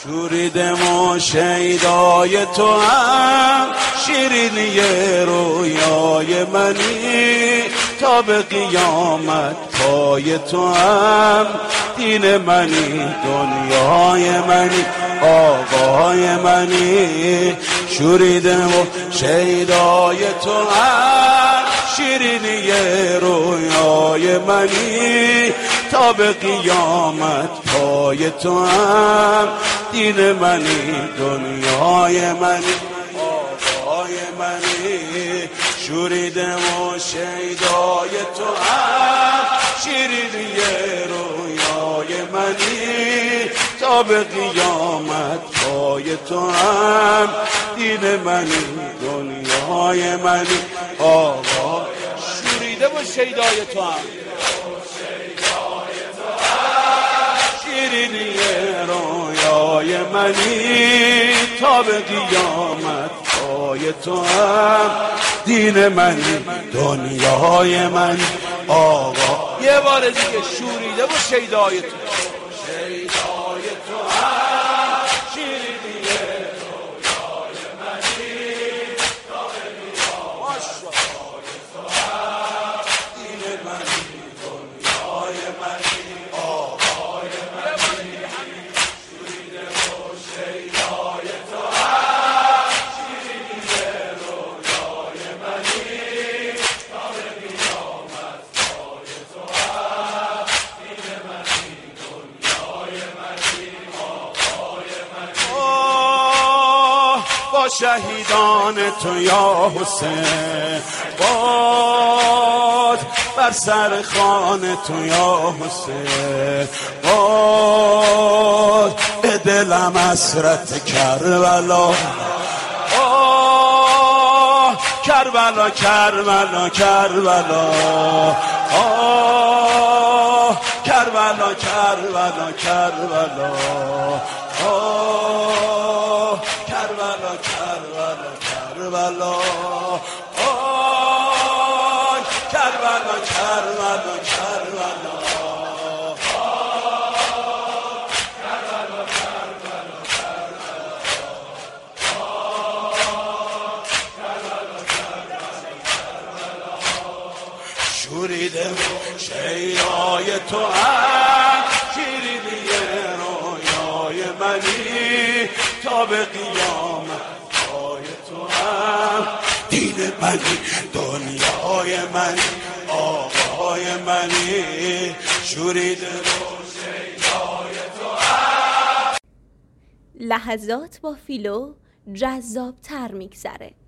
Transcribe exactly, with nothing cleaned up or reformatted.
شوریدم و شیدای تو هم شیرینی رویای منی، تا به قیامت پای تو هم دین منی، دنیای منی، آقای منی. شوریدم و شیدای تو هم شیرینی رویای منی، تا به قیامت پای تو هم دین منی، دنیای منی، آقای منی. شوریدم و شیدای تو هم شیرینی رویای منی، تا به قیامت پای تو هم دین منی، دنیای منی، آقا. شوریده و شیدای تو هم شیرینی رویای منی، تا به قیامت پای تو هم دین منی، دنیای منی، آقا. یه بار دیگه شوریده و شیدای تو شیدای تو هم شیرینی رویای منی، تا به قیامت پای تو هم دین منی، دنیای منی، آقای منی. شوریده و شیدای تو هم شیرینی رویای منی، تا به قیامت پای تو هم دین منی، دنیای منی، آقای منی. با شهیدان تو یا حسین، باد بر سر خان تو یا حسین، باد به دلم حسرت کربلا، آه کربلا کربلا کربلا، آه کربلا کربلا کربلا، آه کربلا کربلا کربلا، آه کربلا کربلا کربلا. شوریده و شیدای تو هم شیرینی رویای منی، تا به قیامت پای تو هم دین منی، دنیای منی، آقای منی. شوریده و شیدای تو هم. لحظات با فیلو جذاب‌تر میگذره.